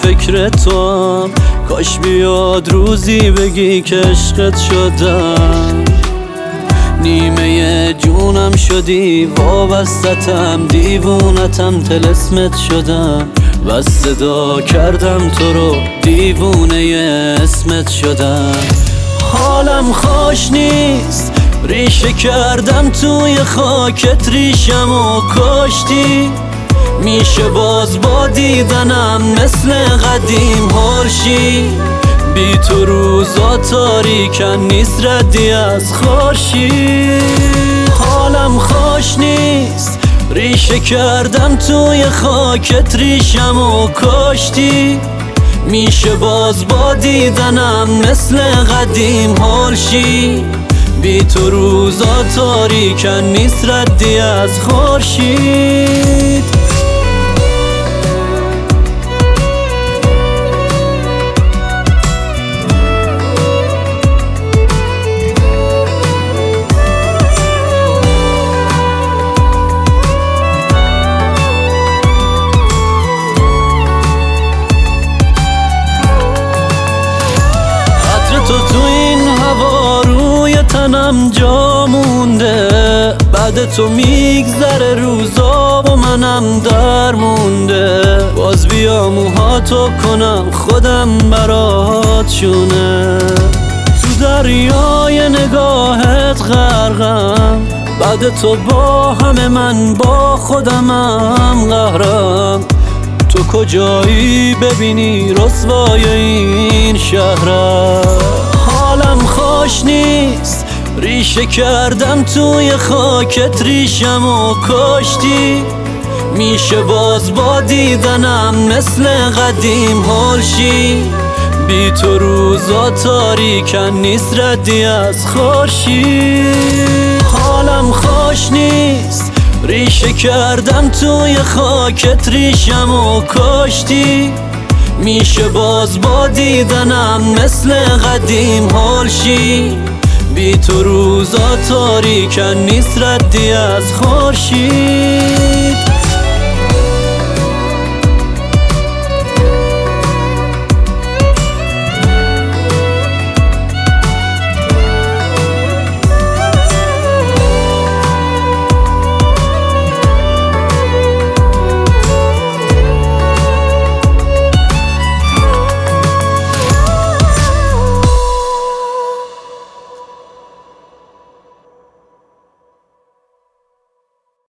فکر توام، کاش بیاد روزی بگی که عشقت شدم. نیمه جونم شدی، وابستتم، دیوونتم، طلسمت شدم و صدا کردم تو رو، دیوونه اسمت شدم. حالم خوش نیست، ریشه کردم توی خاکت، ریشم و کاشتی. میشه باز با دیدنم مثل قدیم هرشی، بی تو روزا تاریکن نیست ردی از خورشید. حالم خوش نیست، ریشه کردم توی خاکت، ریشم و کاشتی. میشه باز با دیدنم مثل قدیم هرشی، بی تو روزا تاریکن نیست ردی از خورشید. تو این هوا روی تنم جا مونده، بعد تو میگذره روزا و منم در مونده. باز بیا موهاتو کنم خودم برات شونه، تو دریای نگاهت غرقم، بعد تو با همه من با خودمم قهرم. تو کجایی ببینی رسوای این شهرم. حالم خوش نیست، ریشه کردم توی خاکت، ریشم و کاشتی. میشه باز با دیدنم مثل قدیم هرشی، بی تو روزا تاریکن نیست ردی از خورشید. حالم خوش نیست، ریشه کردم توی خاکت، ریشم و کاشتی. میشه باز با دیدنم مثل قدیم هرشی، بی تو روزا تاریکن نیست ردی از خورشید.